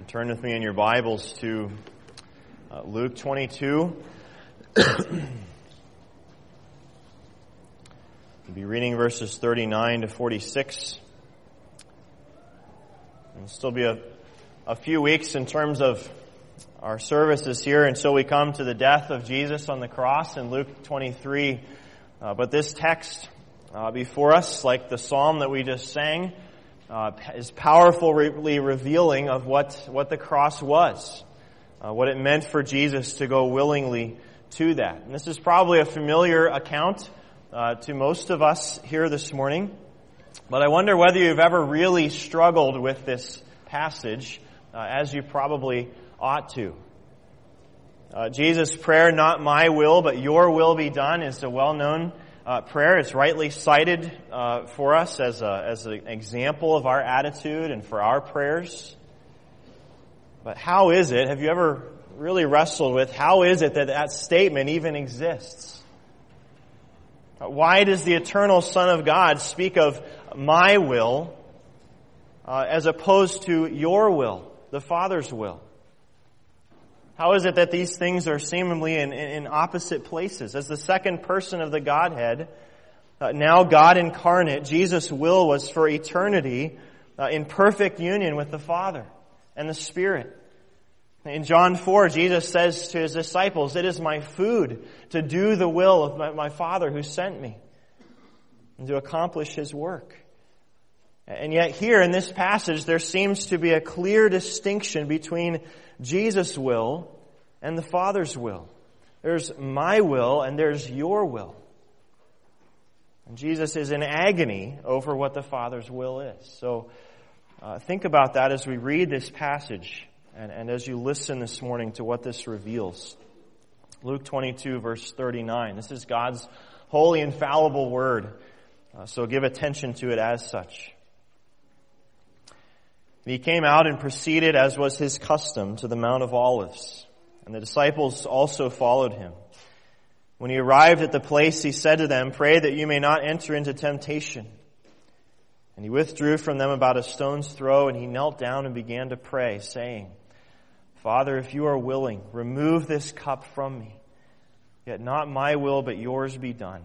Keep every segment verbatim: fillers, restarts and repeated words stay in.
Turn with me in your Bibles to uh, Luke twenty-two. We'll be reading verses thirty-nine to forty-six. It'll still be a, a few weeks in terms of our services here until we come to the death of Jesus on the cross in Luke twenty-three. Uh, but this text uh, before us, like the psalm that we just sang, Uh, is powerfully revealing of what, what the cross was, uh, what it meant for Jesus to go willingly to that. And this is probably a familiar account uh, to most of us here this morning, but I wonder whether you've ever really struggled with this passage, uh, as you probably ought to. Uh, Jesus' prayer, "Not my will, but your will be done," is a well-known Uh, prayer. It's rightly cited uh, for us as a, as an example of our attitude and for our prayers. But how is it, have you ever really wrestled with, how is it that that statement even exists? Why does the eternal Son of God speak of my will uh, as opposed to your will, the Father's will? How is it that these things are seemingly in, in opposite places? As the second person of the Godhead, uh, now God incarnate, Jesus' will was for eternity uh, in perfect union with the Father and the Spirit. In John four, Jesus says to his disciples, "It is my food to do the will of my, my Father who sent me and to accomplish His work." And yet here in this passage, there seems to be a clear distinction between Jesus' will and the Father's will. There's my will and there's your will. And Jesus is in agony over what the Father's will is. So uh, think about that as we read this passage and, and as you listen this morning to what this reveals. Luke twenty-two, verse thirty-nine. This is God's holy, infallible word. Uh, so give attention to it as such. He came out and proceeded, as was his custom, to the Mount of Olives, and the disciples also followed him. When he arrived at the place, he said to them, "Pray that you may not enter into temptation." And he withdrew from them about a stone's throw, and he knelt down and began to pray, saying, "Father, if you are willing, remove this cup from me. Yet not my will, but yours be done."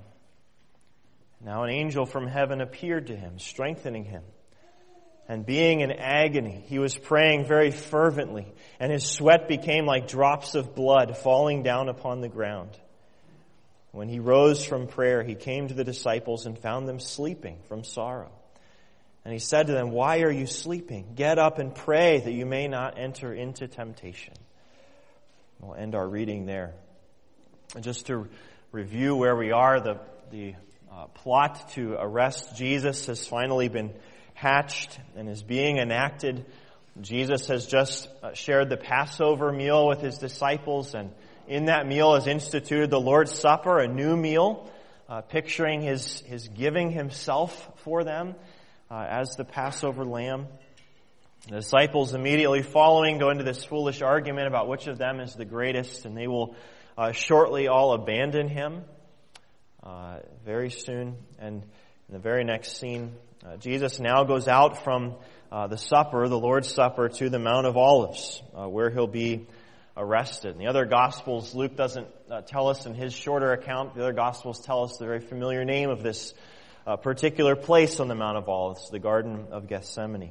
Now an angel from heaven appeared to him, strengthening him. And being in agony, he was praying very fervently, and his sweat became like drops of blood falling down upon the ground. When he rose from prayer, he came to the disciples and found them sleeping from sorrow. And he said to them, "Why are you sleeping? Get up and pray that you may not enter into temptation." We'll end our reading there. And just to review where we are, the, the uh, plot to arrest Jesus has finally been hatched and is being enacted. Jesus has just shared the Passover meal with his disciples, and in that meal has instituted the Lord's Supper, a new meal, uh, picturing his, his giving himself for them uh, as the Passover lamb. The disciples immediately following go into this foolish argument about which of them is the greatest, and they will uh, shortly all abandon him uh, very soon. And in the very next scene, Uh, Jesus now goes out from uh, the supper, the Lord's Supper, to the Mount of Olives, uh, where he'll be arrested. In the other Gospels, Luke doesn't uh, tell us in his shorter account. The other Gospels tell us the very familiar name of this uh, particular place on the Mount of Olives, the Garden of Gethsemane.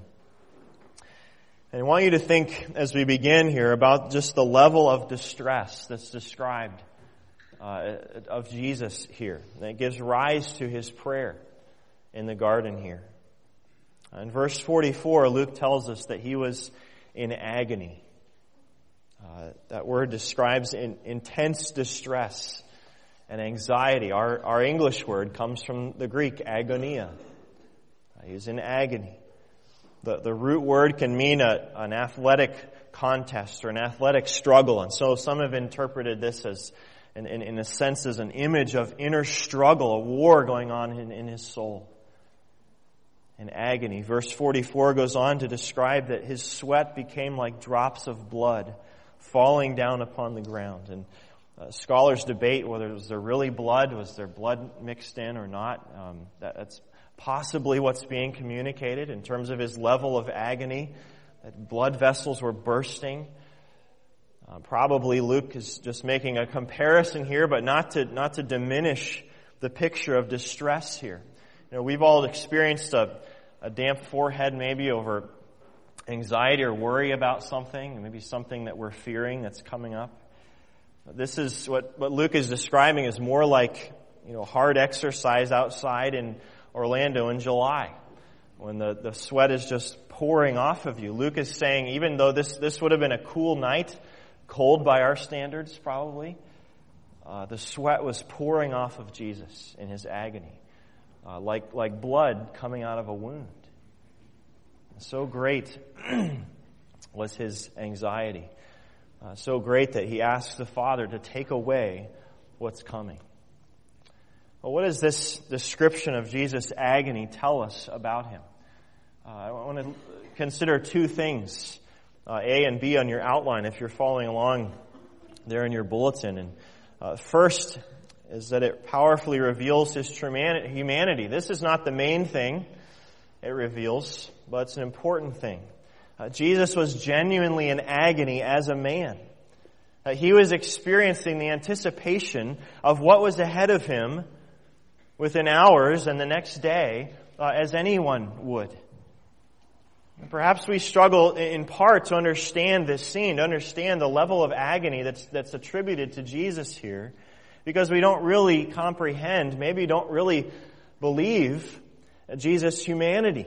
And I want you to think, as we begin here, about just the level of distress that's described uh, of Jesus here. That gives rise to his prayer in the garden here. In verse forty-four, Luke tells us that he was in agony. Uh, that word describes in, intense distress and anxiety. Our, our English word comes from the Greek, agonia. Uh, he was in agony. The, the root word can mean a, an athletic contest or an athletic struggle. And so some have interpreted this as, in, in, in a sense, as an image of inner struggle, a war going on in, in his soul. In agony. Verse forty-four goes on to describe that his sweat became like drops of blood falling down upon the ground. And uh, scholars debate whether was there really blood, was there blood mixed in or not. Um, that, that's possibly what's being communicated in terms of his level of agony. that blood vessels were bursting. Uh, probably Luke is just making a comparison here, but not to not to diminish the picture of distress here. You know, we've all experienced a, a damp forehead maybe over anxiety or worry about something, maybe something that we're fearing that's coming up. This is what, what Luke is describing is more like, you know, hard exercise outside in Orlando in July when the, the sweat is just pouring off of you. Luke is saying even though this, this would have been a cool night, cold by our standards probably, uh, the sweat was pouring off of Jesus in his agony, uh, like, like blood coming out of a wound. So great was his anxiety. Uh, so great that he asks the Father to take away what's coming. Well, what does this description of Jesus' agony tell us about him? Uh, I want to consider two things, uh, A and B on your outline if you're following along there in your bulletin. And uh, first is that it powerfully reveals his humanity. This is not the main thing it reveals, but it's an important thing. Uh, Jesus was genuinely in agony as a man. Uh, he was experiencing the anticipation of what was ahead of him within hours and the next day, uh, as anyone would. And perhaps we struggle in part to understand this scene, to understand the level of agony that's that's attributed to Jesus here, because we don't really comprehend, maybe don't really believe Jesus' humanity.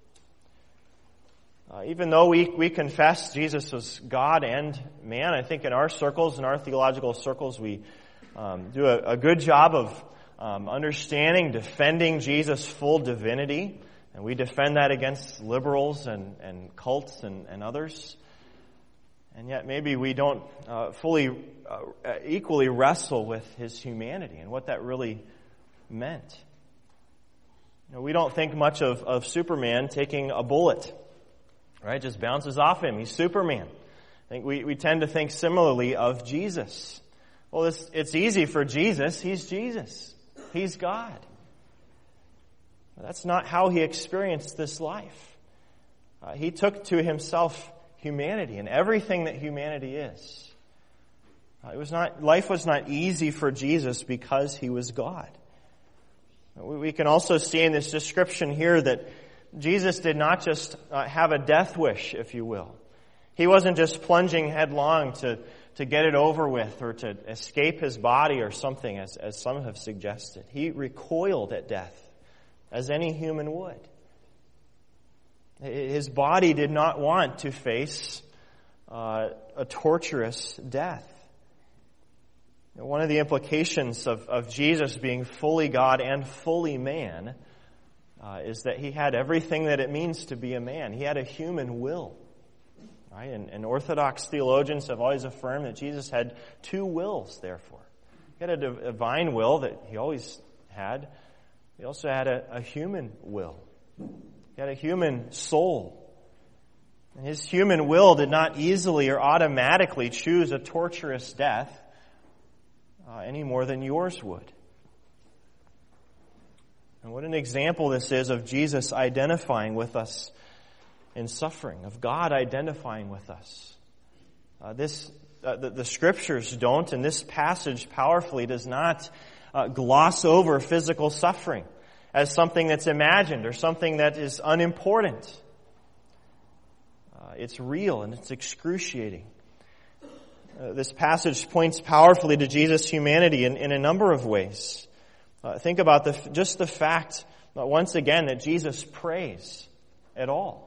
Uh, even though we, we confess Jesus was God and man, I think in our circles, in our theological circles, we um, do a, a good job of um, understanding, defending Jesus' full divinity. And we defend that against liberals and, and cults and, and others. And yet maybe we don't uh, fully, uh, equally wrestle with his humanity and what that really meant. You know, we don't think much of, of Superman taking a bullet, right? Just bounces off him. He's Superman. I think we, we tend to think similarly of Jesus. Well, it's, it's easy for Jesus. He's Jesus. He's God. But that's not how he experienced this life. Uh, he took to himself humanity and everything that humanity is. Uh, it was not, life was not easy for Jesus because he was God. We can also see in this description here that Jesus did not just uh, have a death wish, if you will. He wasn't just plunging headlong to, to get it over with or to escape his body or something, as, as some have suggested. He recoiled at death, as any human would. His body did not want to face uh, a torturous death. One of the implications of, of Jesus being fully God and fully man uh, is that he had everything that it means to be a man. He had a human will. Right? And, and Orthodox theologians have always affirmed that Jesus had two wills, therefore. He had a divine will that he always had. He also had a, a human will. He had a human soul. And his human will did not easily or automatically choose a torturous death Uh, any more than yours would. And what an example this is of Jesus identifying with us in suffering, of God identifying with us. Uh, this, uh, the, the Scriptures don't, and this passage powerfully does not uh, gloss over physical suffering as something that's imagined or something that is unimportant. Uh, it's real and it's excruciating. Uh, this passage points powerfully to Jesus' humanity in, in a number of ways. Uh, think about the, just the fact, uh, once again, that Jesus prays at all.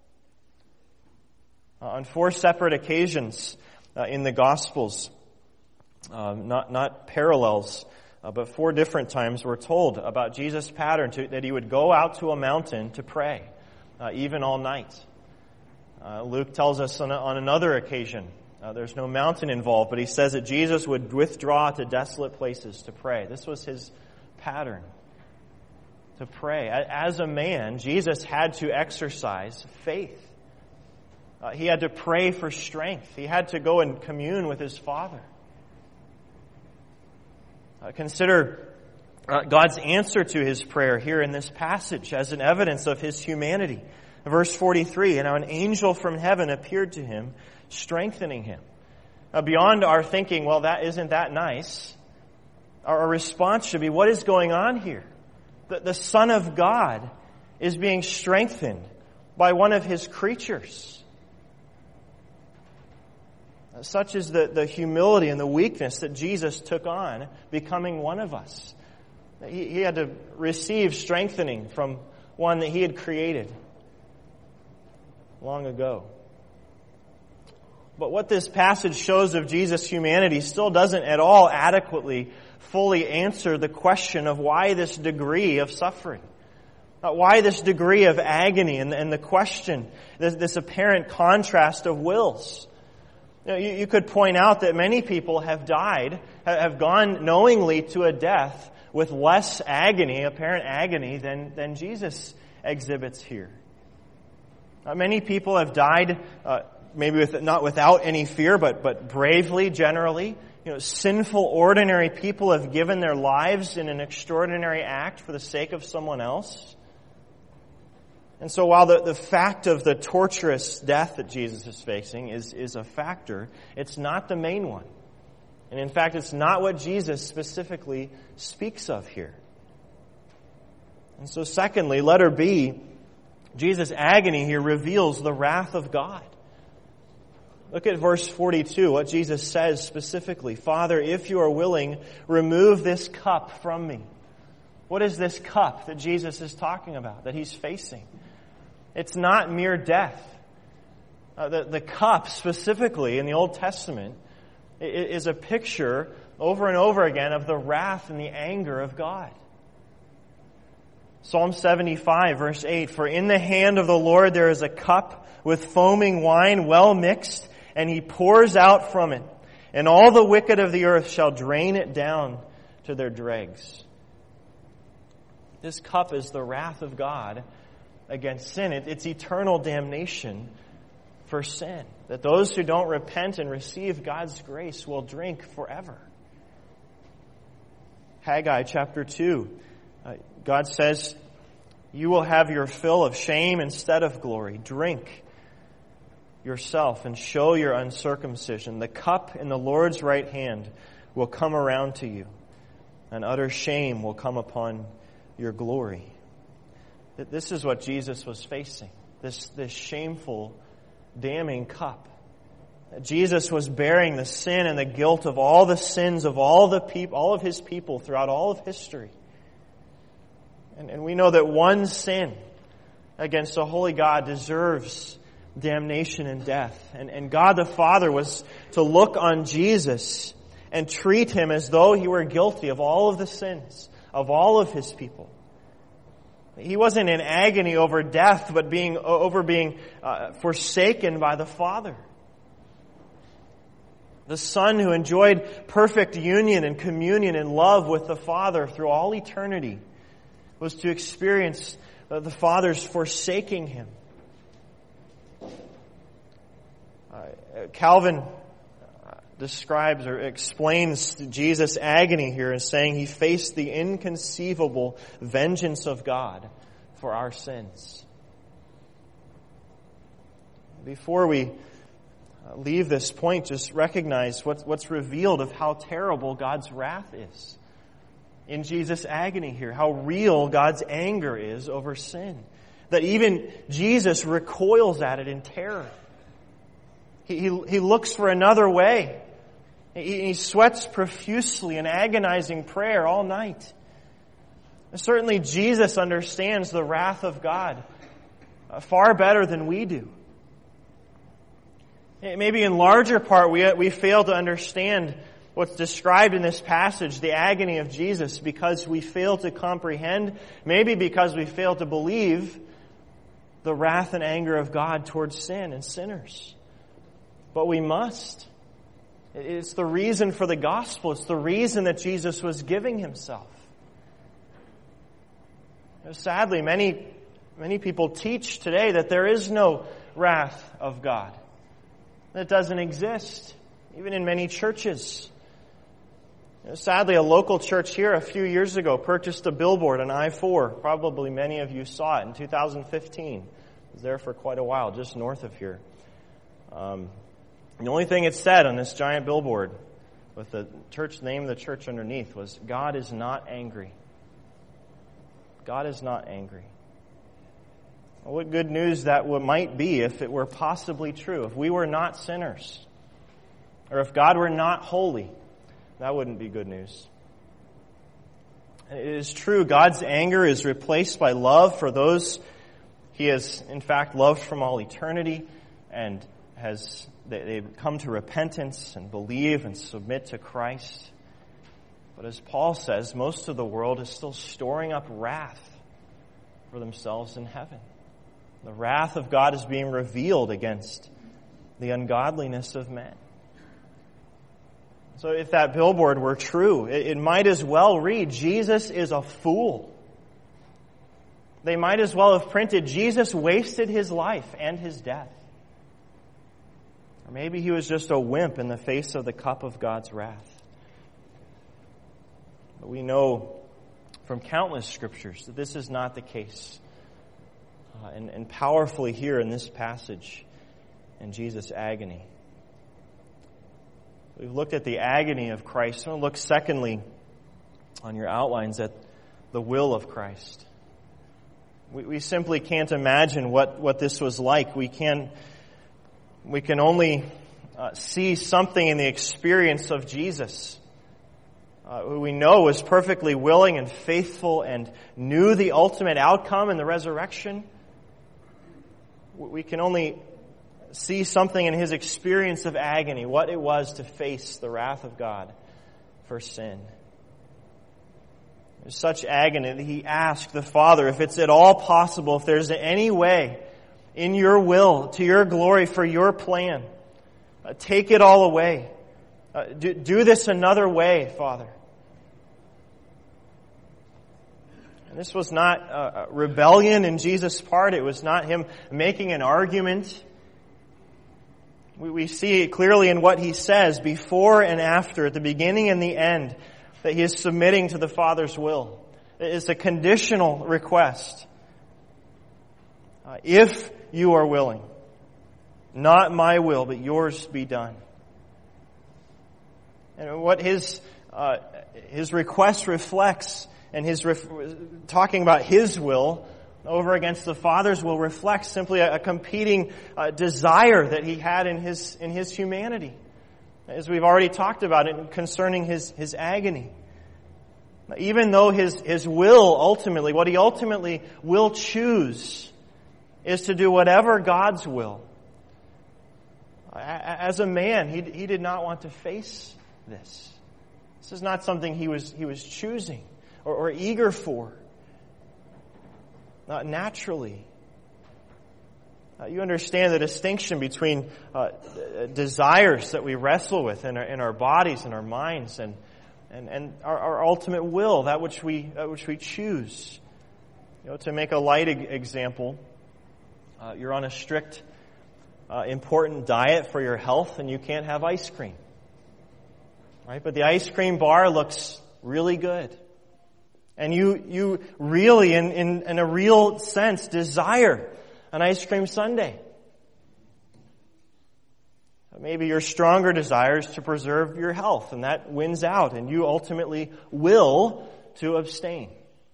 Uh, on four separate occasions uh, in the Gospels, um, not, not parallels, uh, but four different times we're told about Jesus' pattern to, that he would go out to a mountain to pray, uh, even all night. Uh, Luke tells us on, a, on another occasion, Uh, there's no mountain involved, but he says that Jesus would withdraw to desolate places to pray. This was his pattern, to pray. As a man, Jesus had to exercise faith. Uh, he had to pray for strength. He had to go and commune with his Father. Uh, consider uh, God's answer to his prayer here in this passage as an evidence of his humanity. Verse forty-three, and now an angel from heaven appeared to him, strengthening him. Now, beyond our thinking, well, that isn't that nice, our response should be, what is going on here? The, the Son of God is being strengthened by one of His creatures. Such is the, the humility and the weakness that Jesus took on, becoming one of us. He, he had to receive strengthening from one that He had created long ago. But what this passage shows of Jesus' humanity still doesn't at all adequately, fully answer the question of why this degree of suffering. Uh, why this degree of agony and, and the question, this, this apparent contrast of wills. You know, you, you could point out that many people have died, have gone knowingly to a death with less agony, apparent agony, than, than Jesus exhibits here. Uh, many people have died, uh, maybe with, not without any fear, but, but bravely, generally. You know, sinful, ordinary people have given their lives in an extraordinary act for the sake of someone else. And so while the, the fact of the torturous death that Jesus is facing is, is a factor, it's not the main one. And in fact, it's not what Jesus specifically speaks of here. And so secondly, letter B, Jesus' agony here reveals the wrath of God. Look at verse forty-two, what Jesus says specifically. Father, if you are willing, remove this cup from me. What is this cup that Jesus is talking about, that He's facing? It's not mere death. Uh, the, the cup specifically in the Old Testament is a picture over and over again of the wrath and the anger of God. Psalm seventy-five, verse eight, for in the hand of the Lord there is a cup with foaming wine well mixed, and He pours out from it, and all the wicked of the earth shall drain it down to their dregs. This cup is the wrath of God against sin. It's eternal damnation for sin, that those who don't repent and receive God's grace will drink forever. Haggai chapter two, uh, God says, you will have your fill of shame instead of glory. Drink yourself and show your uncircumcision. The cup in the Lord's right hand will come around to you, and utter shame will come upon your glory. This is what Jesus was facing, this, this shameful, damning cup. Jesus was bearing the sin and the guilt of all the sins of all the people, all of His people throughout all of history. And, and we know that one sin against a holy God deserves damnation and death. And, and God the Father was to look on Jesus and treat Him as though He were guilty of all of the sins of all of His people. He wasn't in agony over death, but being over being uh, forsaken by the Father. The Son who enjoyed perfect union and communion and love with the Father through all eternity was to experience uh, the Father's forsaking Him. Uh, Calvin describes or explains Jesus' agony here as saying He faced the inconceivable vengeance of God for our sins. Before we leave this point, just recognize what's, what's revealed of how terrible God's wrath is in Jesus' agony here, how real God's anger is over sin, that even Jesus recoils at it in terror. He, he, he looks for another way. He, he sweats profusely in agonizing prayer all night. And certainly Jesus understands the wrath of God uh, far better than we do. Maybe in larger part we, we fail to understand what's described in this passage, the agony of Jesus, because we fail to comprehend, maybe because we fail to believe the wrath and anger of God towards sin and sinners. But we must. It's the reason for the gospel. It's the reason that Jesus was giving Himself. Sadly, many, many people teach today that there is no wrath of God. That it doesn't exist, even in many churches. Sadly, a local church here a few years ago purchased a billboard on I four. Probably many of you saw it in two thousand fifteen. was there for quite a while, just north of here. Um, the only thing it said on this giant billboard with the church name of the church underneath was, God is not angry. God is not angry. Well, what good news that might be if it were possibly true. If we were not sinners, or if God were not holy, that wouldn't be good news. It is true, God's anger is replaced by love for those He has, in fact, loved from all eternity, and has they've come to repentance and believe and submit to Christ. But as Paul says, most of the world is still storing up wrath for themselves in heaven. The wrath of God is being revealed against the ungodliness of men. So if that billboard were true, it, it might as well read, Jesus is a fool. They might as well have printed, Jesus wasted his life and his death. Or maybe he was just a wimp in the face of the cup of God's wrath. But we know from countless scriptures that this is not the case. Uh, and, and powerfully here in this passage in Jesus' agony. We've looked at the agony of Christ. I want to look secondly on your outlines at the will of Christ. We, we simply can't imagine what, what this was like. We can, we can only uh, see something in the experience of Jesus, uh, who we know was perfectly willing and faithful and knew the ultimate outcome in the resurrection. We can only see something in his experience of agony, what it was to face the wrath of God for sin. There's such agony that he asked the Father if it's at all possible, if there's any way in your will, to your glory, for your plan, uh, take it all away. Uh, do, do this another way, Father. And this was not a rebellion in Jesus' part. It was not him making an argument. We, we see it clearly in what he says before and after, at the beginning and the end, that he is submitting to the Father's will. It is a conditional request. Uh, if you are willing, not my will, but yours be done. And what his uh, his request reflects, and his ref- talking about his will over against the Father's will reflects simply a, a competing uh, desire that he had in his in his humanity, as we've already talked about it concerning his his agony. Even though his his will ultimately, what he ultimately will choose, is to do whatever God's will. As a man, he he did not want to face this. This is not something he was he was choosing or, or eager for. Not naturally. Uh, you understand the distinction between uh, desires that we wrestle with in our, in our bodies and our minds, and and, and our, our ultimate will, that which we that which we choose. You know, to make a light e- example, uh, you're on a strict, uh, important diet for your health, and you can't have ice cream. Right? But the ice cream bar looks really good. And you you really, in, in, in a real sense, desire an ice cream sundae. Maybe your stronger desire is to preserve your health, and that wins out, and you ultimately will to abstain.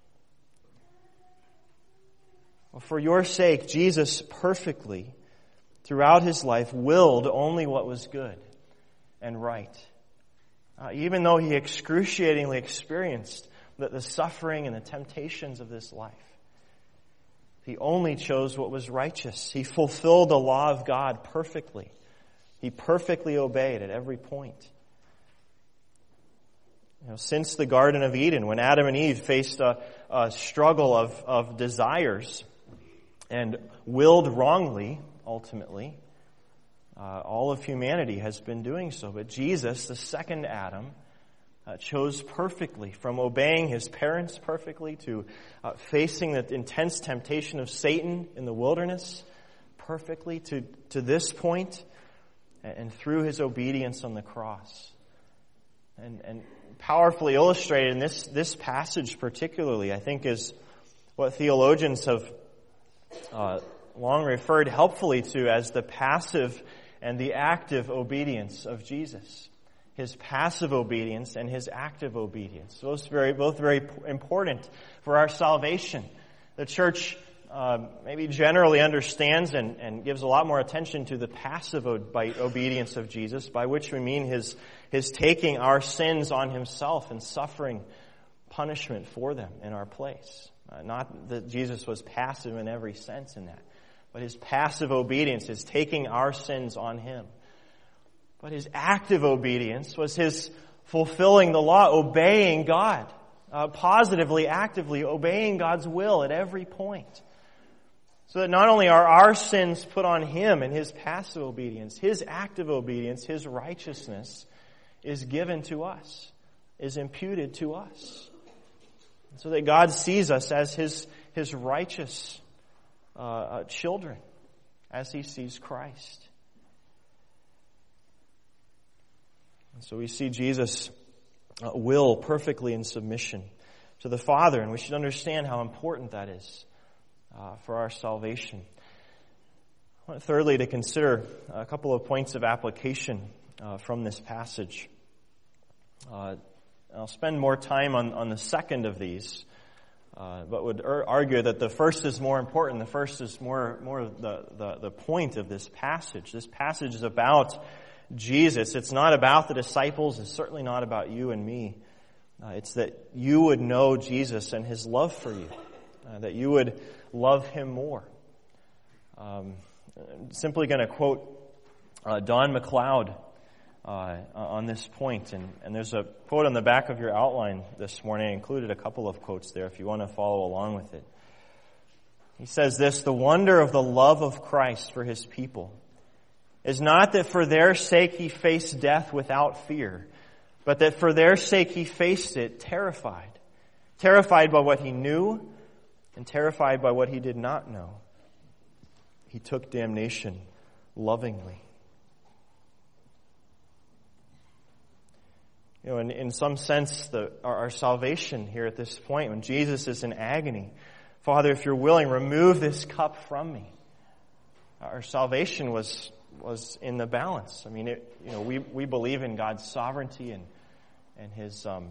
Well, for your sake, Jesus perfectly, throughout his life, willed only what was good and right. Uh, even though he excruciatingly experienced the, the suffering and the temptations of this life, he only chose what was righteous. He fulfilled the law of God perfectly. He perfectly obeyed at every point. You know, since the Garden of Eden, when Adam and Eve faced a, a struggle of, of desires and willed wrongly, ultimately, uh, all of humanity has been doing so. But Jesus, the second Adam, uh, chose perfectly, from obeying his parents perfectly to uh, facing the intense temptation of Satan in the wilderness perfectly to, to this point, and through his obedience on the cross. And, and powerfully illustrated in this, this passage particularly, I think, is what theologians have uh, long referred helpfully to as the passive and the active obedience of Jesus. His passive obedience and his active obedience. Those very, both very important for our salvation. The church uh, maybe generally understands and, and gives a lot more attention to the passive obedience of Jesus, by which we mean his, his taking our sins on himself and suffering punishment for them in our place. Uh, not that Jesus was passive in every sense in that, but his passive obedience is taking our sins on him. But his active obedience was his fulfilling the law, obeying God, uh, positively, actively obeying God's will at every point. So that not only are our sins put on him in his passive obedience, his active obedience, his righteousness is given to us, is imputed to us. So that God sees us as his, his righteous uh, uh, children, as he sees Christ. And so we see Jesus' uh, will perfectly in submission to the Father, and we should understand how important that is uh, for our salvation. I want thirdly to consider a couple of points of application uh, from this passage. Uh, I'll spend more time on, on the second of these, uh, but would er- argue that the first is more important. The first is more more the, the, the point of this passage. This passage is about Jesus. It's not about the disciples. It's certainly not about you and me. Uh, it's that you would know Jesus and his love for you, uh, that you would love him more. Um, I'm simply going to quote uh, Don McLeod uh, on this point, and, and there's a quote on the back of your outline this morning. I included a couple of quotes there if you want to follow along with it. He says this: "The wonder of the love of Christ for his people is not that for their sake he faced death without fear, but that for their sake he faced it terrified. Terrified by what he knew and terrified by what he did not know. He took damnation lovingly." You know, in, in some sense, the, our, our salvation here at this point, when Jesus is in agony, "Father, if you're willing, remove this cup from me." Our salvation was was in the balance. I mean, it, you know, we, we believe in God's sovereignty and and His um,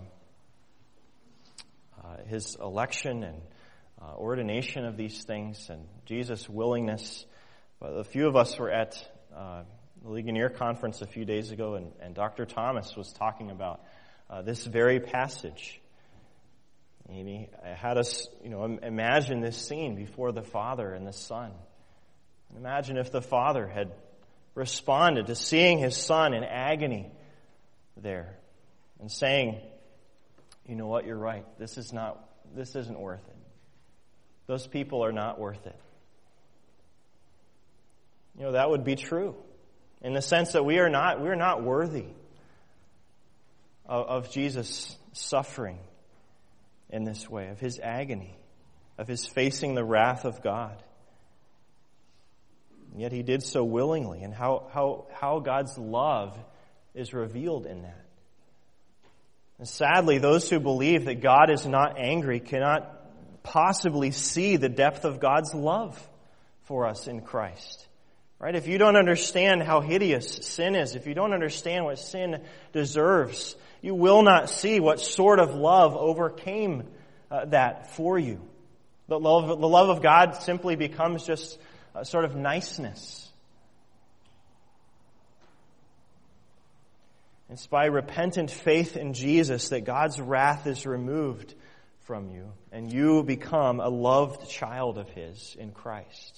uh, His election and uh, ordination of these things, and Jesus' willingness. But a few of us were at uh, the Ligonier Conference a few days ago, and, and Doctor Thomas was talking about uh, this very passage. And he had us, you know, imagine this scene before the Father and the Son. Imagine if the Father had responded to seeing his Son in agony there and saying, "You know what, you're right. This is not, this isn't worth it. Those people are not worth it." You know, that would be true in the sense that we are not, we are not worthy of, of Jesus' suffering in this way, of his agony, of his facing the wrath of God. And yet he did so willingly, and how, how, how God's love is revealed in that. And sadly, those who believe that God is not angry cannot possibly see the depth of God's love for us in Christ. Right? If you don't understand how hideous sin is, if you don't understand what sin deserves, you will not see what sort of love overcame uh, that for you. The love, the love of God simply becomes just a sort of niceness. It's by repentant faith in Jesus that God's wrath is removed from you, and you become a loved child of his in Christ.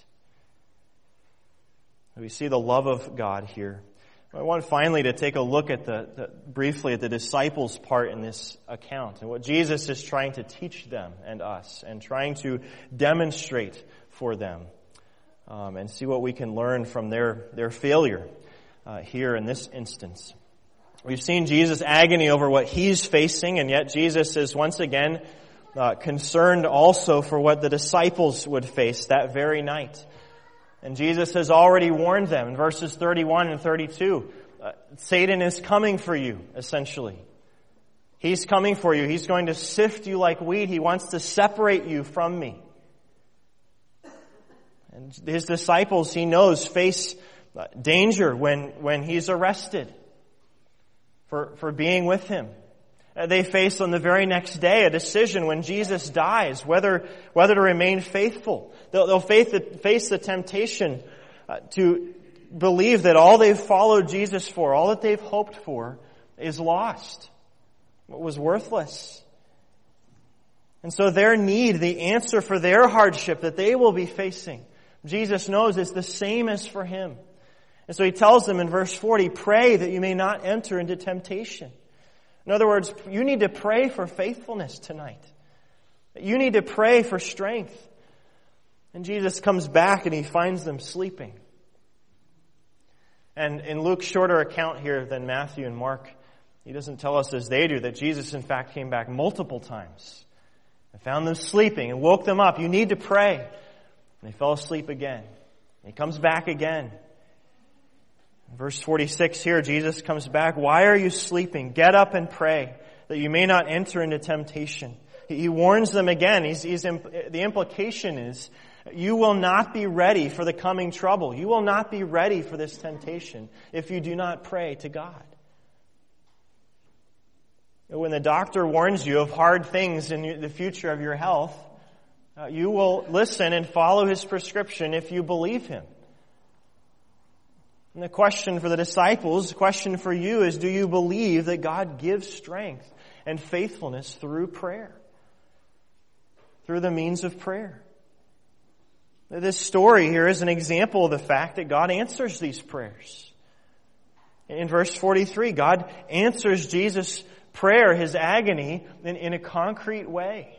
We see the love of God here. I want finally to take a look at the, the briefly at the disciples' part in this account and what Jesus is trying to teach them and us and trying to demonstrate for them, um, and see what we can learn from their, their failure uh, here in this instance. We've seen Jesus' agony over what he's facing, and yet Jesus is once again uh, concerned also for what the disciples would face that very night. And Jesus has already warned them in verses thirty-one and thirty-two. Uh, Satan is coming for you, essentially. He's coming for you. He's going to sift you like wheat. He wants to separate you from me. And his disciples, he knows, face danger when, when he's arrested for, for being with him. They face on the very next day a decision when Jesus dies, whether, whether to remain faithful. They'll, they'll face the, face the temptation uh, to believe that all they've followed Jesus for, all that they've hoped for, is lost. It was worthless. And so their need, the answer for their hardship that they will be facing, Jesus knows is the same as for him. And so he tells them in verse forty, pray that you may not enter into temptation. In other words, you need to pray for faithfulness tonight. You need to pray for strength. And Jesus comes back and he finds them sleeping. And in Luke's shorter account here than Matthew and Mark, he doesn't tell us as they do that Jesus in fact came back multiple times and found them sleeping and woke them up. You need to pray. And they fell asleep again. And he comes back again. In verse forty-six here, Jesus comes back. Why are you sleeping? Get up and pray that you may not enter into temptation. He warns them again. He's, he's, the implication is, you will not be ready for the coming trouble. You will not be ready for this temptation if you do not pray to God. When the doctor warns you of hard things in the future of your health, uh, you will listen and follow his prescription if you believe him. And the question for the disciples, the question for you is, do you believe that God gives strength and faithfulness through prayer? Through the means of prayer. This story here is an example of the fact that God answers these prayers. In verse forty-three, God answers Jesus' prayer, his agony, in, in a concrete way.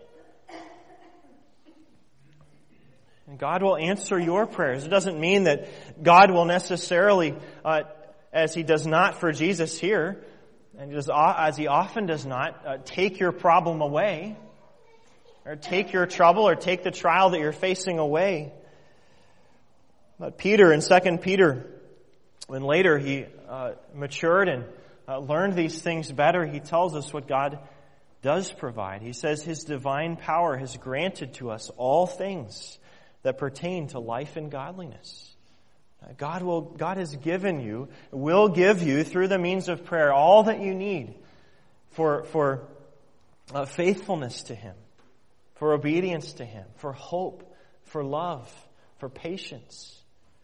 And God will answer your prayers. It doesn't mean that God will necessarily, uh, as he does not for Jesus here, and does, as he often does not, uh, take your problem away, or take your trouble, or take the trial that you're facing away. But Peter, in Second Peter, when later he uh, matured and uh, learned these things better, he tells us what God does provide. He says his divine power has granted to us all things that pertain to life and godliness. God will, God has given you, will give you through the means of prayer all that you need for, for uh, faithfulness to him, for obedience to him, for hope, for love, for patience.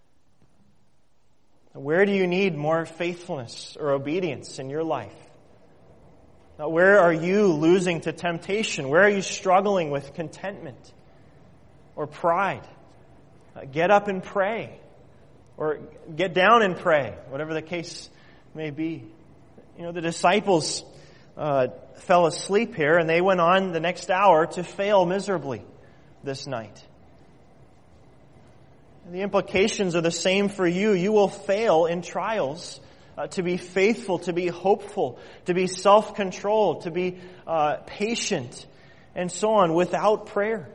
Where do you need more faithfulness or obedience in your life? Now, where are you losing to temptation? Where are you struggling with contentment or pride? Uh, get up and pray. Or get down and pray, whatever the case may be. You know, the disciples uh, fell asleep here, and they went on the next hour to fail miserably this night. And the implications are the same for you. You will fail in trials uh, to be faithful, to be hopeful, to be self-controlled, to be uh, patient, and so on, without prayer.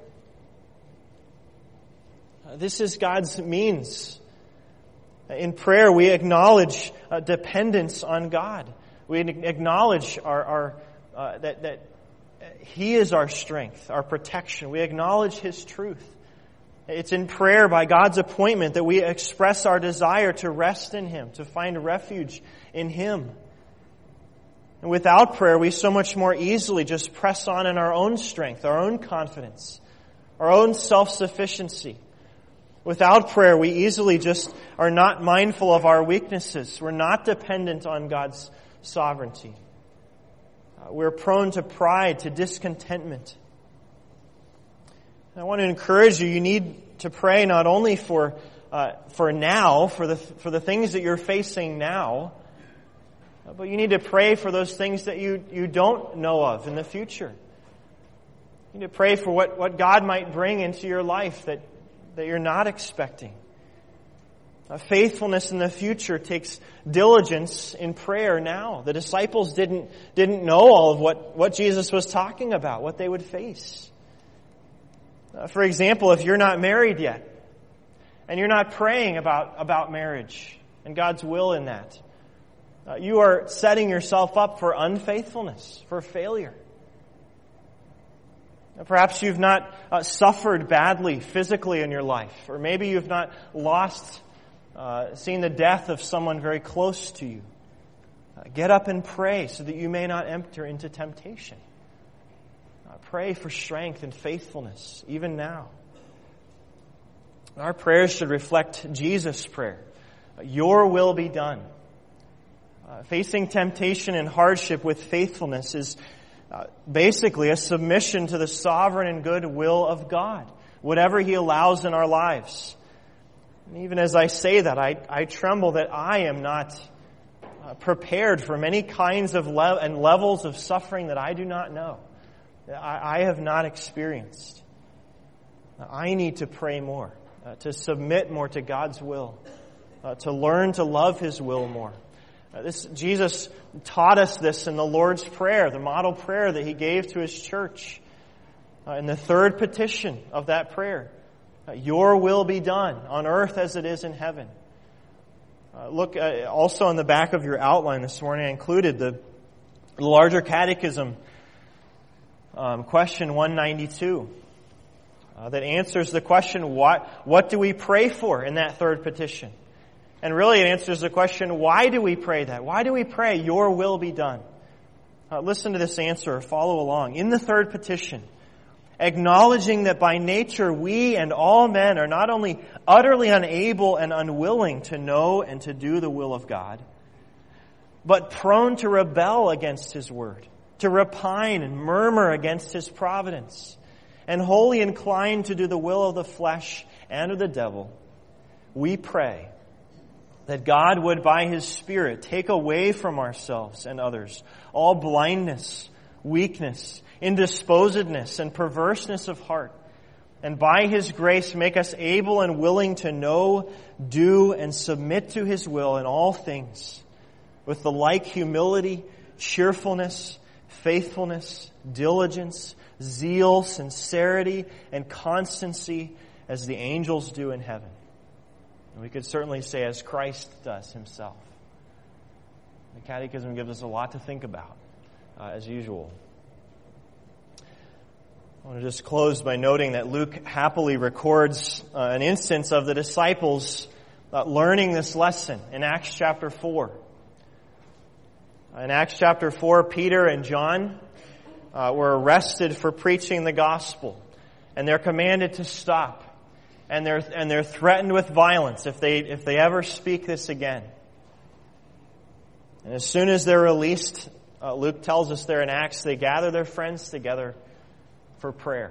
Uh, this is God's means. In prayer, we acknowledge uh, dependence on God. We acknowledge our, our uh, that, that He is our strength, our protection. We acknowledge His truth. It's in prayer by God's appointment that we express our desire to rest in Him, to find refuge in Him. And without prayer, we so much more easily just press on in our own strength, our own confidence, our own self-sufficiency. Without prayer, we easily just are not mindful of our weaknesses. We're not dependent on God's sovereignty. Uh, we're prone to pride, to discontentment. And I want to encourage you, you need to pray not only for uh, for now, for the for the things that you're facing now, uh, but you need to pray for those things that you, you don't know of in the future. You need to pray for what, what God might bring into your life that that you're not expecting. Uh, faithfulness in the future takes diligence in prayer now. The disciples didn't didn't know all of what, what Jesus was talking about, what they would face. Uh, for example, if you're not married yet, and you're not praying about, about marriage and God's will in that, uh, you are setting yourself up for unfaithfulness, for failure. Perhaps you've not uh, suffered badly physically in your life, or maybe you've not lost, uh, seen the death of someone very close to you. Uh, get up and pray so that you may not enter into temptation. Uh, pray for strength and faithfulness, even now. Our prayers should reflect Jesus' prayer. Your will be done. Uh, facing temptation and hardship with faithfulness is uh, basically a submission to the sovereign and good will of God, whatever He allows in our lives. And even as I say that, I, I tremble that I am not uh, prepared for many kinds of le- and levels of suffering that I do not know, that I, I have not experienced. I need to pray more, uh, to submit more to God's will, uh, to learn to love His will more. Uh, this Jesus taught us this in the Lord's Prayer, the model prayer that He gave to His church. Uh, in the third petition of that prayer, uh, your will be done on earth as it is in heaven. Uh, look, uh, also on the back of your outline this morning, I included the larger catechism, um, question one ninety-two, uh, that answers the question, what, what do we pray for in that third petition? And really it answers the question, why do we pray that? Why do we pray, your will be done? Uh, listen to this answer, or follow along. In the third petition, acknowledging that by nature we and all men are not only utterly unable and unwilling to know and to do the will of God, but prone to rebel against His word, to repine and murmur against His providence, and wholly inclined to do the will of the flesh and of the devil, we pray that God would, by His Spirit, take away from ourselves and others all blindness, weakness, indisposedness, and perverseness of heart, and by His grace make us able and willing to know, do, and submit to His will in all things, with the like humility, cheerfulness, faithfulness, diligence, zeal, sincerity, and constancy as the angels do in heaven. And we could certainly say as Christ does Himself. The Catechism gives us a lot to think about, uh, as usual. I want to just close by noting that Luke happily records uh, an instance of the disciples uh, learning this lesson in Acts chapter four. In Acts chapter four, Peter and John uh, were arrested for preaching the gospel, and they're commanded to stop. And they're, and they're threatened with violence if they, if they ever speak this again. And as soon as they're released, uh, Luke tells us there in Acts, they gather their friends together for prayer.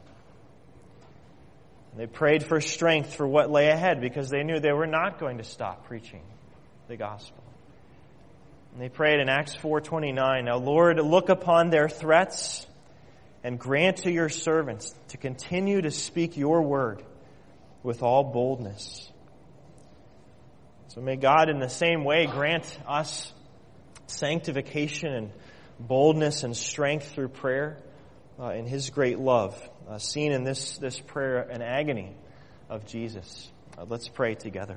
They prayed for strength for what lay ahead because they knew they were not going to stop preaching the gospel. And they prayed in Acts four twenty-nine, now Lord, look upon their threats and grant to your servants to continue to speak your word with all boldness. So may God in the same way grant us sanctification and boldness and strength through prayer uh, in His great love, uh, seen in this, this prayer and agony of Jesus. Uh, let's pray together.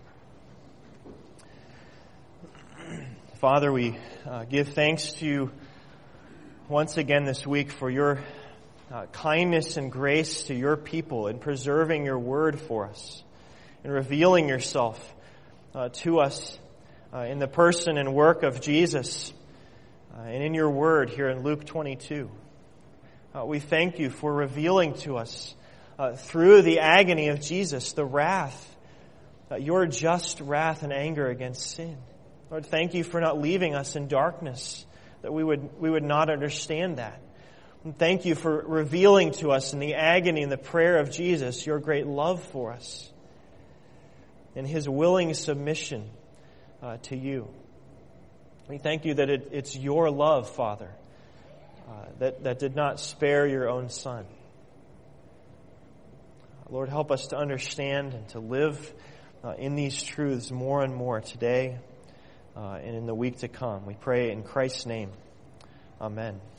Father, we uh, give thanks to you once again this week for your Uh, kindness and grace to your people in preserving your word for us, in revealing yourself uh, to us uh, in the person and work of Jesus uh, and in your word here in Luke twenty-two. Uh, we thank you for revealing to us uh, through the agony of Jesus the wrath, uh, your just wrath and anger against sin. Lord, thank you for not leaving us in darkness, that we would we would not understand that. And thank you for revealing to us in the agony and the prayer of Jesus your great love for us and His willing submission uh, to you. We thank you that it, it's your love, Father, uh, that, that did not spare your own Son. Lord, help us to understand and to live uh, in these truths more and more today uh, and in the week to come. We pray in Christ's name. Amen.